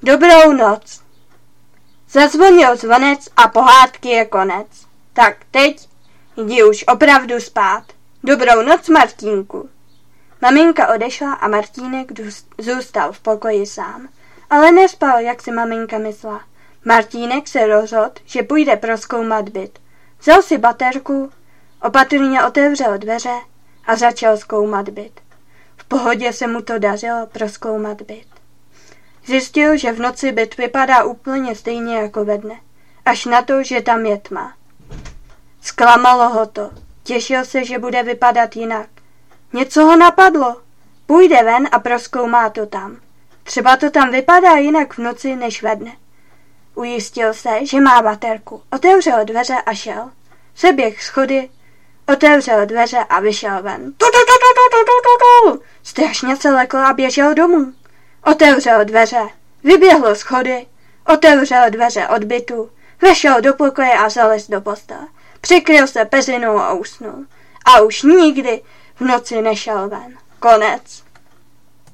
Dobrou noc. Zazvonil zvonec a pohádky je konec. Tak teď jdi už opravdu spát. Dobrou noc, Martínku. Maminka odešla a Martínek zůstal v pokoji sám. Ale nespal, jak si maminka myslela. Martínek se rozhodl, že půjde prozkoumat byt. Vzal si baterku, opatrně otevřel dveře a začal zkoumat byt. V pohodě se mu to dařilo prozkoumat byt. Zjistil, že v noci byt vypadá úplně stejně jako ve dne. Až na to, že tam je tma. Zklamalo ho to. Těšil se, že bude vypadat jinak. Něco ho napadlo. Půjde ven a prozkoumá to tam. Třeba to tam vypadá jinak v noci než ve dne. Ujistil se, že má baterku. Otevřel dveře a šel. Seběh schody, otevřel dveře a vyšel ven. Strašně se lekl a běžel domů. Otevřel dveře, vyběhl schody, otevřel dveře od bytu, vešel do pokoje a zalez do postele. Přikryl se peřinou a usnul. A už nikdy v noci nešel ven. Konec.